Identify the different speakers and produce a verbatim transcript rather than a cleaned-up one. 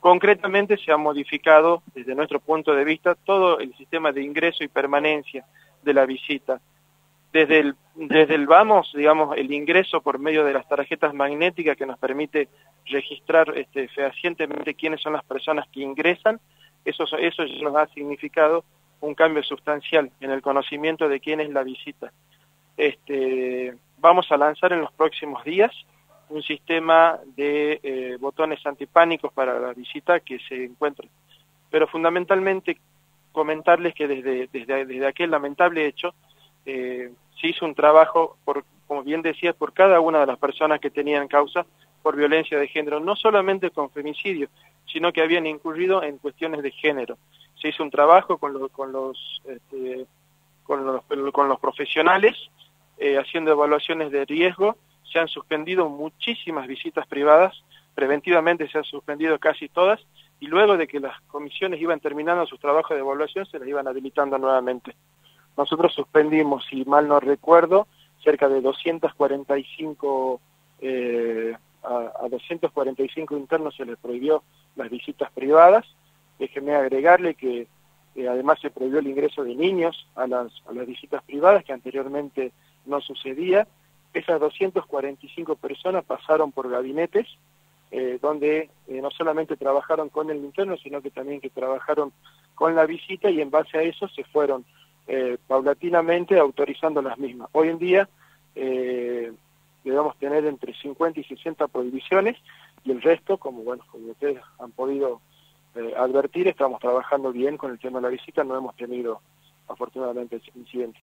Speaker 1: Concretamente se ha modificado, desde nuestro punto de vista, todo el sistema de ingreso y permanencia de la visita. Desde el, desde el vamos, digamos, el ingreso por medio de las tarjetas magnéticas que nos permite registrar este, fehacientemente quiénes son las personas que ingresan, eso, eso ya nos ha significado un cambio sustancial en el conocimiento de quién es la visita. Este, vamos a lanzar en los próximos días un sistema de eh, botones antipánicos para la visita que se encuentra. Pero fundamentalmente comentarles que desde, desde, desde aquel lamentable hecho eh, se hizo un trabajo, por, como bien decía, por cada una de las personas que tenían causa por violencia de género, no solamente con femicidio, sino que habían incurrido en cuestiones de género. Se hizo un trabajo con, lo, con, los, este, con, los, con los profesionales, eh, haciendo evaluaciones de riesgo. Se han suspendido muchísimas visitas privadas, preventivamente se han suspendido casi todas, y luego de que las comisiones iban terminando sus trabajos de evaluación, se las iban habilitando nuevamente. Nosotros suspendimos, si mal no recuerdo, cerca de doscientos cuarenta y cinco, eh, a, a doscientos cuarenta y cinco internos se les prohibió las visitas privadas. Déjeme agregarle que eh, además se prohibió el ingreso de niños a las, a las visitas privadas, que anteriormente no sucedía. Esas doscientas cuarenta y cinco personas pasaron por gabinetes, eh, donde eh, no solamente trabajaron con el interno, sino que también que trabajaron con la visita, y en base a eso se fueron eh, paulatinamente autorizando las mismas. Hoy en día eh, debemos tener entre cincuenta y sesenta prohibiciones, y el resto, como bueno, como ustedes han podido eh, advertir, estamos trabajando bien con el tema de la visita, no hemos tenido afortunadamente incidentes.